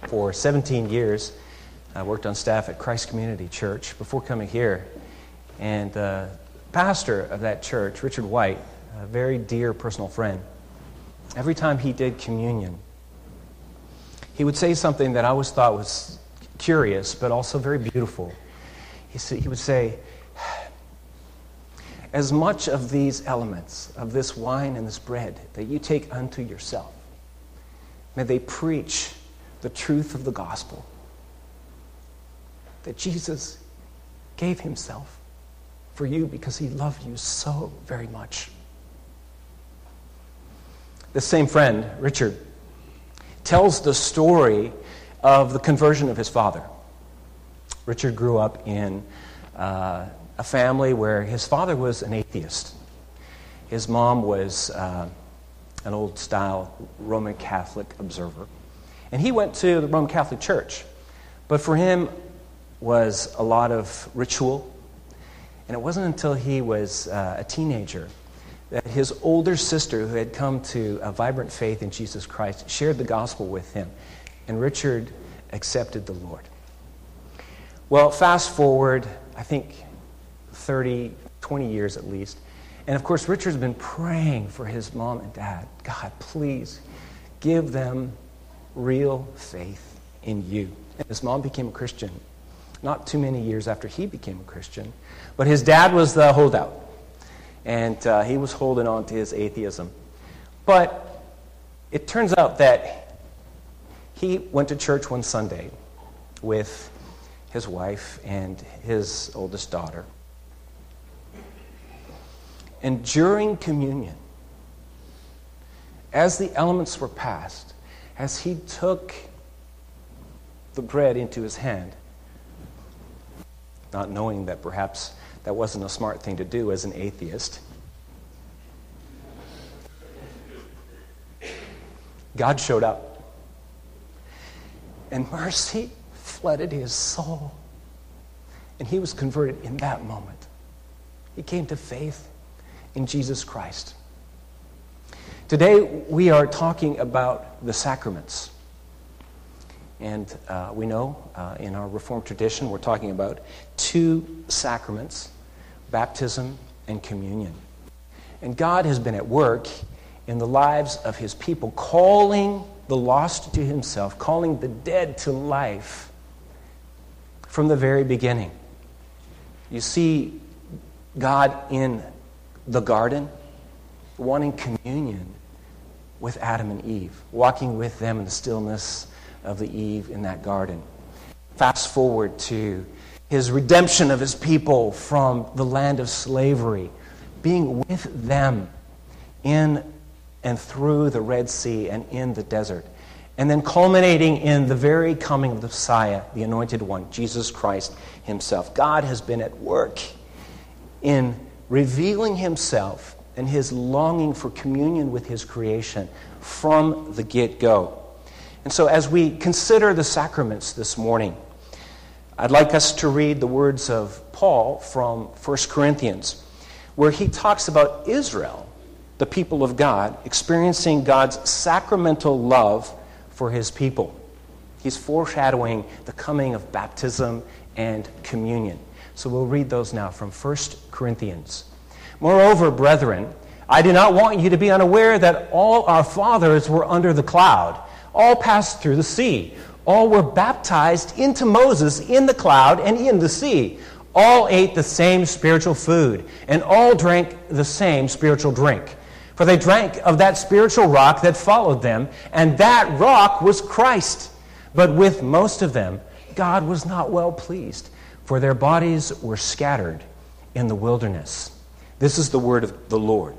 For 17 years, I worked on staff at Christ Community Church before coming here. And the pastor of that church, Richard White, a very dear personal friend, every time he did communion, he would say something that I always thought was curious, but also very beautiful. He would say, as much of these elements, of this wine and this bread, that you take unto yourself, may they preach the truth of the gospel, that Jesus gave himself for you because he loved you so very much. This same friend, Richard, tells the story of the conversion of his father. Richard grew up in a family where his father was an atheist. His mom was an old-style Roman Catholic observer. And he went to the Roman Catholic Church. But for him was a lot of ritual. And it wasn't until he was a teenager that his older sister, who had come to a vibrant faith in Jesus Christ, shared the gospel with him. And Richard accepted the Lord. Well, fast forward, I think 20 years at least. And of course, Richard's been praying for his mom and dad. God, please give them real faith in you. And his mom became a Christian not too many years after he became a Christian. But his dad was the holdout. And he was holding on to his atheism. But it turns out that he went to church one Sunday with his wife and his oldest daughter. And during communion, as the elements were passed, as he took the bread into his hand, not knowing that perhaps that wasn't a smart thing to do as an atheist, God showed up. And mercy flooded his soul. And he was converted in that moment. He came to faith in Jesus Christ. Today, we are talking about the sacraments. And we know in our Reformed tradition, we're talking about two sacraments, baptism and communion. And God has been at work in the lives of his people, calling the lost to himself, calling the dead to life from the very beginning. You see God in the garden, wanting communion with Adam and Eve, walking with them in the stillness of the eve in that garden. Fast forward to his redemption of his people from the land of slavery, being with them in and through the Red Sea and in the desert. And then culminating in the very coming of the Messiah, the Anointed One, Jesus Christ himself. God has been at work in revealing himself and his longing for communion with his creation from the get-go. And so as we consider the sacraments this morning, I'd like us to read the words of Paul from 1 Corinthians, where he talks about Israel, the people of God, experiencing God's sacramental love for his people. He's foreshadowing the coming of baptism and communion. So we'll read those now from 1 Corinthians. Moreover, brethren, I do not want you to be unaware that all our fathers were under the cloud. All passed through the sea. All were baptized into Moses in the cloud and in the sea. All ate the same spiritual food, and all drank the same spiritual drink. For they drank of that spiritual rock that followed them, and that rock was Christ. But with most of them, God was not well pleased, for their bodies were scattered in the wilderness. This is the word of the Lord.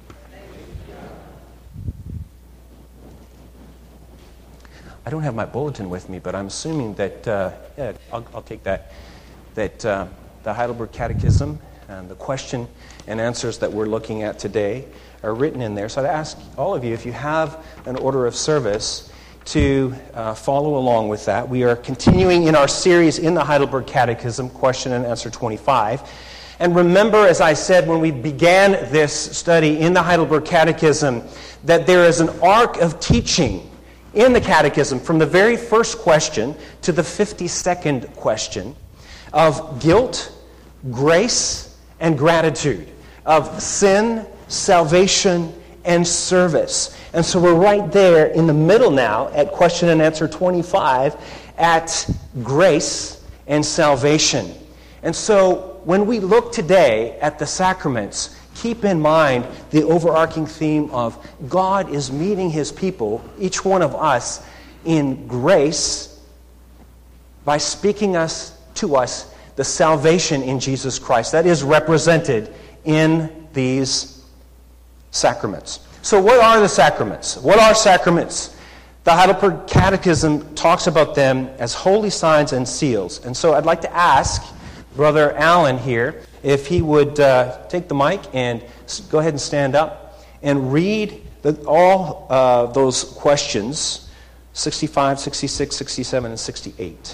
I don't have my bulletin with me, but I'm assuming that, I'll take that, that the Heidelberg Catechism and the question and answers that we're looking at today are written in there. So I'd ask all of you, if you have an order of service, to follow along with that. We are continuing in our series in the Heidelberg Catechism, question and answer 25. And remember, as I said when we began this study in the Heidelberg Catechism, that there is an arc of teaching in the Catechism, from the very first question to the 52nd question, of guilt, grace, and gratitude, of sin, salvation, and service. And so we're right there in the middle now at question and answer 25 at grace and salvation. And so when we look today at the sacraments, keep in mind the overarching theme of God is meeting his people, each one of us, in grace by speaking to us the salvation in Jesus Christ. That is represented in these sacraments. So what are the sacraments? What are sacraments? The Heidelberg Catechism talks about them as holy signs and seals. And so I'd like to ask Brother Alan here if he would take the mic and go ahead and stand up and read all those questions, 65, 66, 67, and 68.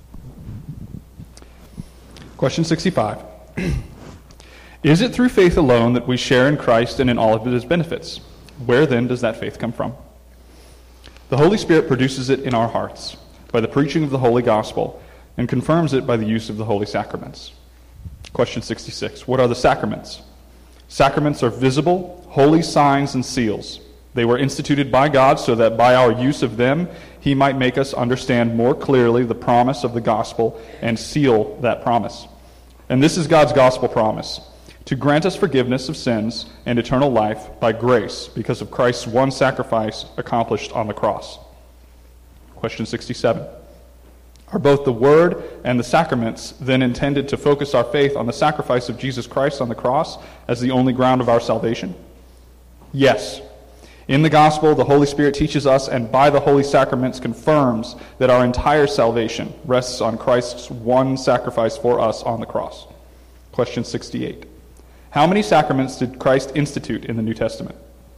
Question 65. Is it through faith alone that we share in Christ and in all of his benefits? Where then does that faith come from? The Holy Spirit produces it in our hearts by the preaching of the Holy Gospel and confirms it by the use of the Holy Sacraments. Question 66. What are the sacraments? Sacraments are visible, holy signs and seals. They were instituted by God so that by our use of them, he might make us understand more clearly the promise of the gospel and seal that promise. And this is God's gospel promise, to grant us forgiveness of sins and eternal life by grace because of Christ's one sacrifice accomplished on the cross. Question 67. Are both the Word and the sacraments then intended to focus our faith on the sacrifice of Jesus Christ on the cross as the only ground of our salvation? Yes. In the gospel, the Holy Spirit teaches us and by the holy sacraments confirms that our entire salvation rests on Christ's one sacrifice for us on the cross. Question 68. How many sacraments did Christ institute in the New Testament?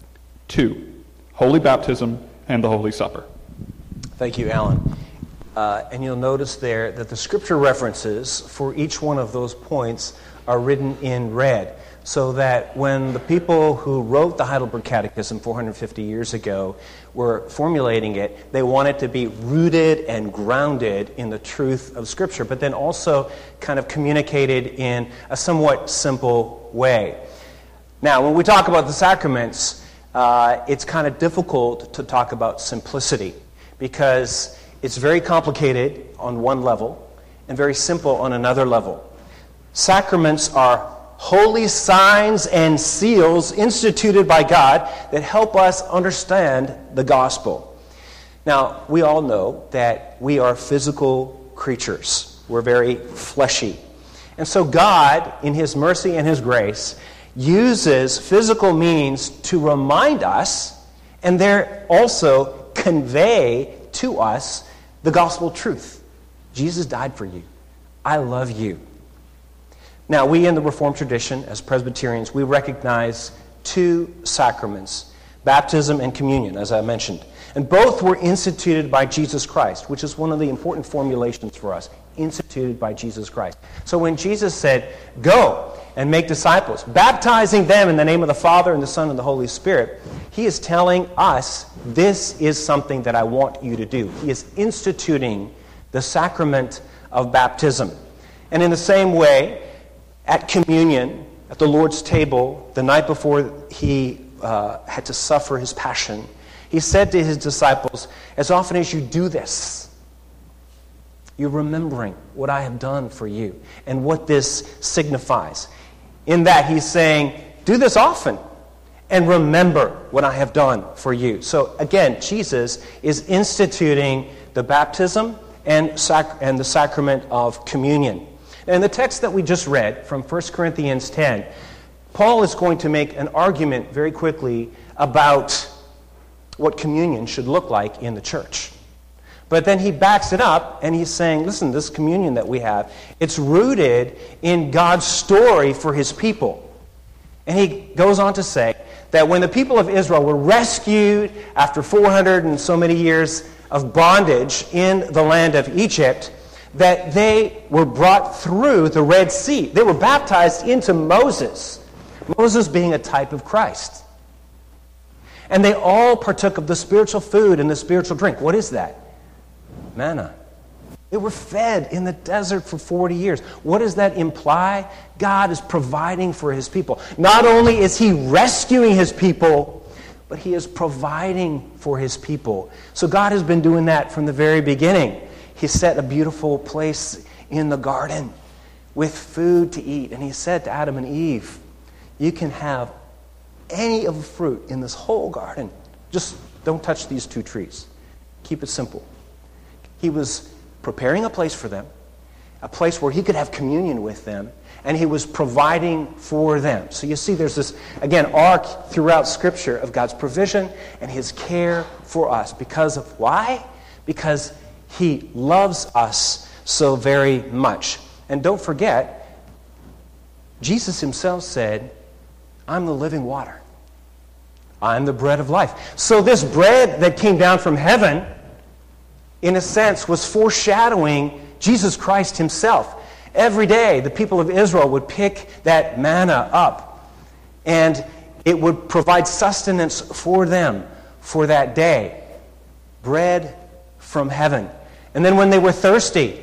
2. Holy baptism and the Holy Supper. Thank you, Alan. And you'll notice there that the scripture references for each one of those points are written in red, so that when the people who wrote the Heidelberg Catechism 450 years ago were formulating it, they wanted to be rooted and grounded in the truth of Scripture, but then also kind of communicated in a somewhat simple way. Now, when we talk about the sacraments, it's kind of difficult to talk about simplicity, because it's very complicated on one level and very simple on another level. Sacraments are holy signs and seals instituted by God that help us understand the gospel. Now, we all know that we are physical creatures. We're very fleshy. And so God, in his mercy and his grace, uses physical means to remind us and there also convey to us the gospel truth. Jesus died for you. I love you. Now, we in the Reformed tradition, as Presbyterians, we recognize 2 sacraments, baptism and communion, as I mentioned. And both were instituted by Jesus Christ, which is one of the important formulations for us, instituted by Jesus Christ. So when Jesus said, go and make disciples, baptizing them in the name of the Father and the Son and the Holy Spirit, he is telling us, this is something that I want you to do. He is instituting the sacrament of baptism. And in the same way, at communion, at the Lord's table, the night before he had to suffer his passion, he said to his disciples, as often as you do this, you're remembering what I have done for you and what this signifies. In that he's saying, do this often and remember what I have done for you. So again, Jesus is instituting the baptism and the sacrament of communion. And in the text that we just read from 1 Corinthians 10, Paul is going to make an argument very quickly about what communion should look like in the church. But then he backs it up and he's saying, listen, this communion that we have, it's rooted in God's story for his people. And he goes on to say that when the people of Israel were rescued after 400 and so many years of bondage in the land of Egypt, that they were brought through the Red Sea. They were baptized into Moses, Moses being a type of Christ. And they all partook of the spiritual food and the spiritual drink. What is that? Manna. They were fed in the desert for 40 years. What does that imply? God is providing for his people. Not only is he rescuing his people, but he is providing for his people. So God has been doing that from the very beginning. He set a beautiful place in the garden with food to eat. And he said to Adam and Eve, you can have any of the fruit in this whole garden. Just don't touch these 2 trees. Keep it simple. He was preparing a place for them, a place where he could have communion with them, and he was providing for them. So you see there's this, again, arc throughout Scripture of God's provision and his care for us. Because of why? Because he loves us so very much. And don't forget, Jesus himself said, I'm the living water. I'm the bread of life. So this bread that came down from heaven, in a sense, was foreshadowing Jesus Christ himself. Every day, the people of Israel would pick that manna up, and it would provide sustenance for them for that day. Bread from heaven. And then when they were thirsty,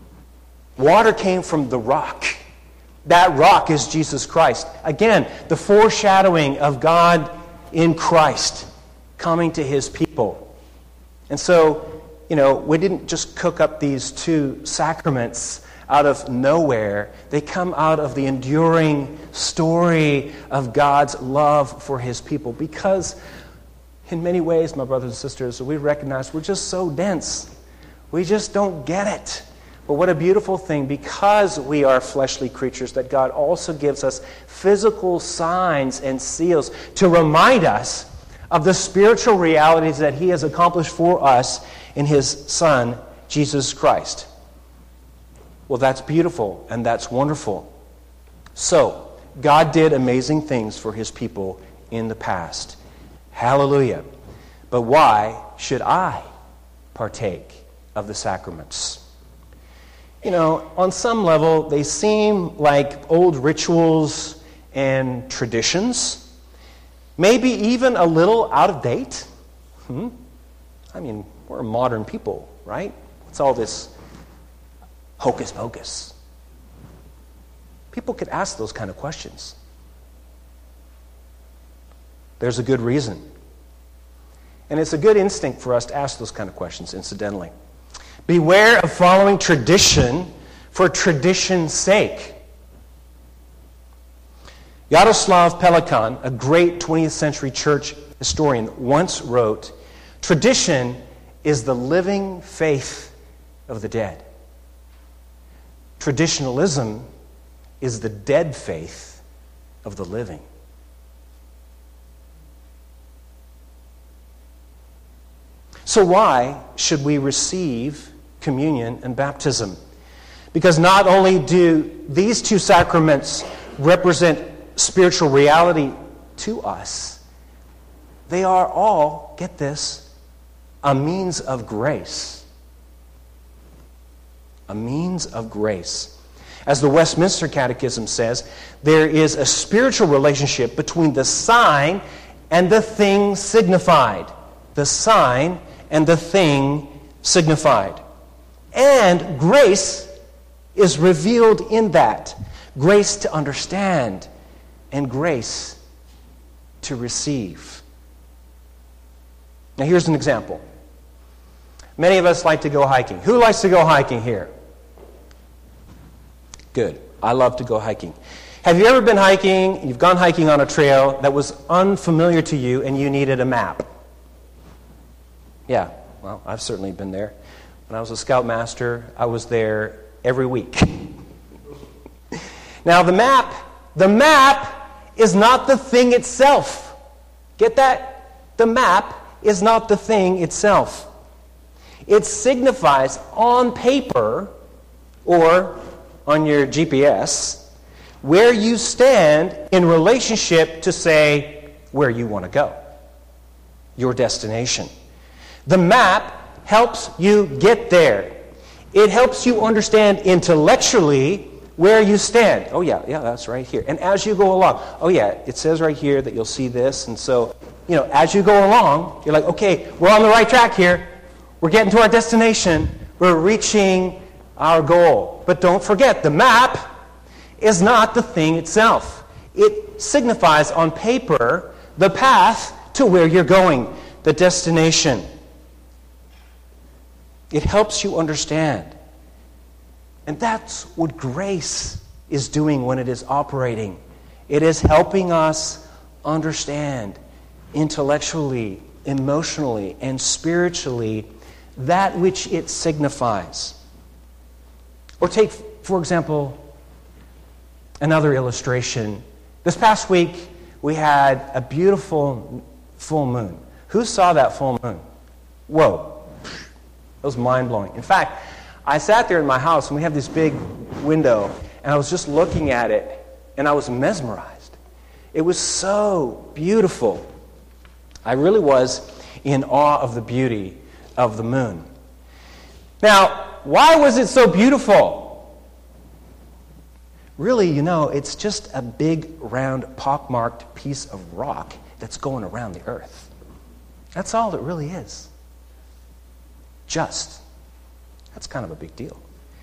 water came from the rock. That rock is Jesus Christ. Again, the foreshadowing of God in Christ coming to his people. And so, we didn't just cook up these 2 sacraments out of nowhere. They come out of the enduring story of God's love for his people. Because in many ways, my brothers and sisters, we recognize we're just so dense. We just don't get it. But what a beautiful thing, because we are fleshly creatures, that God also gives us physical signs and seals to remind us of the spiritual realities that he has accomplished for us in his Son, Jesus Christ. Well, that's beautiful and that's wonderful. So, God did amazing things for his people in the past. Hallelujah. But why should I partake of the sacraments? On some level, they seem like old rituals and traditions. Maybe even a little out of date. We're modern people, right? It's all this hocus pocus. People could ask those kind of questions. There's a good reason. And it's a good instinct for us to ask those kind of questions, incidentally. Beware of following tradition for tradition's sake. Yaroslav Pelikan, a great 20th century church historian, once wrote, tradition is the living faith of the dead. Traditionalism is the dead faith of the living. So why should we receive communion and baptism? Because not only do these 2 sacraments represent spiritual reality to us, they are all, get this, a means of grace. A means of grace. As the Westminster Catechism says, there is a spiritual relationship between the sign and the thing signified. The sign and the thing signified. And grace is revealed in that. Grace to understand and grace to receive. Now here's an example. Many of us like to go hiking. Who likes to go hiking here? Good. I love to go hiking. Have you ever been hiking, you've gone hiking on a trail that was unfamiliar to you and you needed a map? Yeah, well, I've certainly been there. When I was a scoutmaster, I was there every week. Now the map is not the thing itself. Get that? The map is not the thing itself. It signifies on paper or on your GPS where you stand in relationship to, say, where you want to go, your destination. The map helps you get there. It helps you understand intellectually where you stand. Oh yeah, that's right here. And as you go along, oh yeah, it says right here that you'll see this, and so as you go along, you're like, okay, we're on the right track here. We're getting to our destination. We're reaching our goal. But don't forget, the map is not the thing itself. It signifies on paper the path to where you're going, the destination. It helps you understand. And that's what grace is doing when it is operating. It is helping us understand intellectually, emotionally, and spiritually that which it signifies. Or take, for example, another illustration. This past week, we had a beautiful full moon. Who saw that full moon? Whoa. It was mind-blowing. In fact, I sat there in my house, and we have this big window, and I was just looking at it, and I was mesmerized. It was so beautiful. I really was in awe of the beauty of the moon. Now, why was it so beautiful? Really, it's just a big, round, pockmarked piece of rock that's going around the earth. That's all it really is. Just. That's kind of a big deal.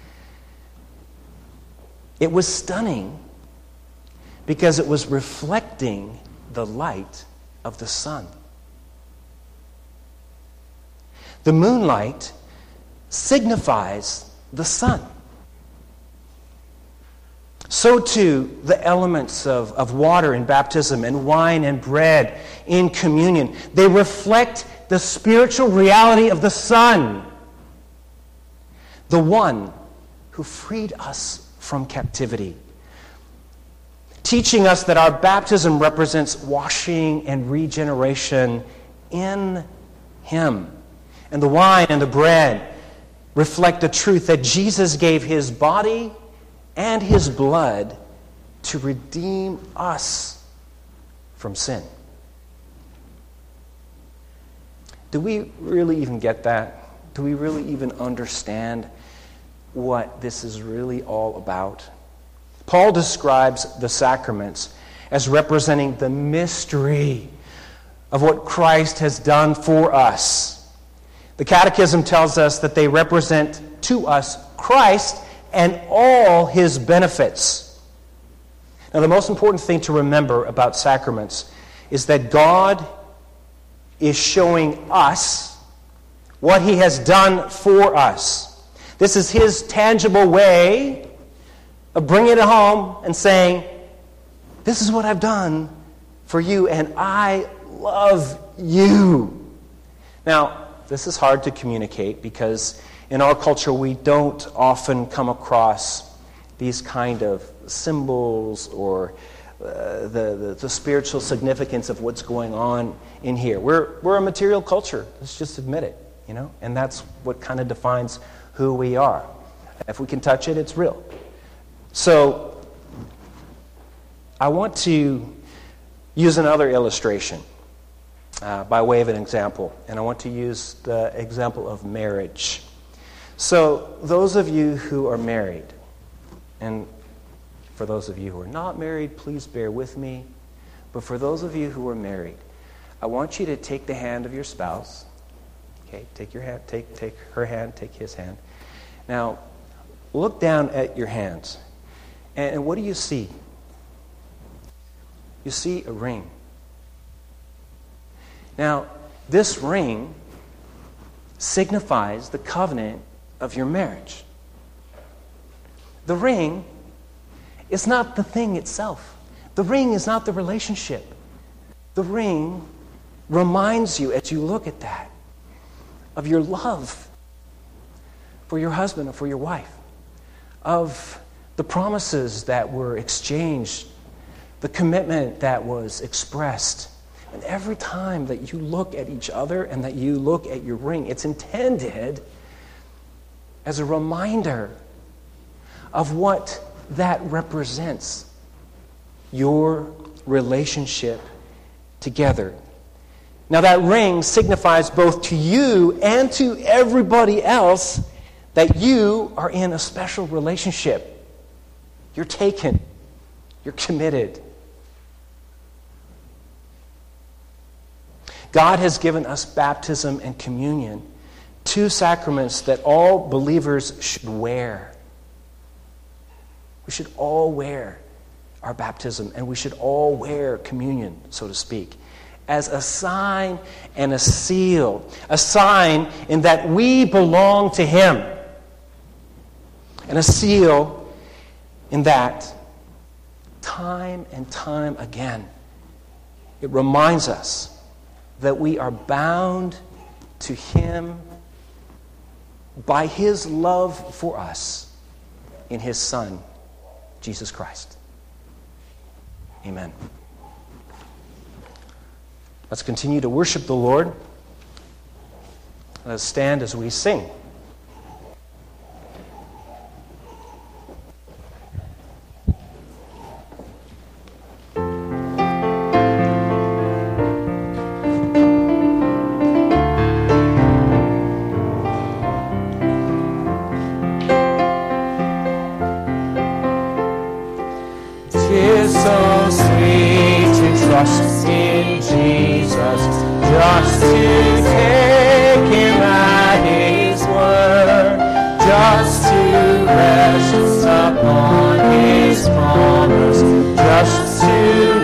It was stunning because it was reflecting the light of the sun. The moonlight signifies the sun. So too, the elements of water in baptism and wine and bread in communion, they reflect the spiritual reality of the Son, the one who freed us from captivity, teaching us that our baptism represents washing and regeneration in Him. And the wine and the bread reflect the truth that Jesus gave His body and His blood to redeem us from sin. Do we really even get that? Do we really even understand what this is really all about? Paul describes the sacraments as representing the mystery of what Christ has done for us. The Catechism tells us that they represent to us Christ and all His benefits. Now, the most important thing to remember about sacraments is that God is showing us what He has done for us. This is His tangible way of bringing it home and saying, this is what I've done for you, and I love you. Now, this is hard to communicate because in our culture we don't often come across these kind of symbols or the spiritual significance of what's going on in here. We're a material culture. Let's just admit it, and that's what kind of defines who we are. If we can touch it, it's real. So I want to use another illustration by way of an example, and I want to use the example of marriage. So those of you who are married, and for those of you who are not married, please bear with me, but for those of you who are married, I want you to take the hand of your spouse. Okay, take your hand, take her hand, take his hand. Now, look down at your hands, and what do you see? You see a ring. Now, this ring signifies the covenant of your marriage. The ring is not the thing itself. The ring is not the relationship. The ring reminds you, as you look at that, of your love for your husband or for your wife, of the promises that were exchanged, the commitment that was expressed. And every time that you look at each other and that you look at your ring, it's intended as a reminder of what that represents, your relationship together. Now that ring signifies both to you and to everybody else that you are in a special relationship. You're taken. You're committed. God has given us baptism and communion, two sacraments that all believers should wear. We should all wear our baptism, and we should all wear communion, so to speak, as a sign and a seal, a sign in that we belong to Him, and a seal in that time and time again it reminds us that we are bound to Him by His love for us in His Son, Jesus Christ. Amen. Let's continue to worship the Lord. Let us stand as we sing. So sweet to trust in Jesus, just to take Him at His word, just to rest upon His promise, just to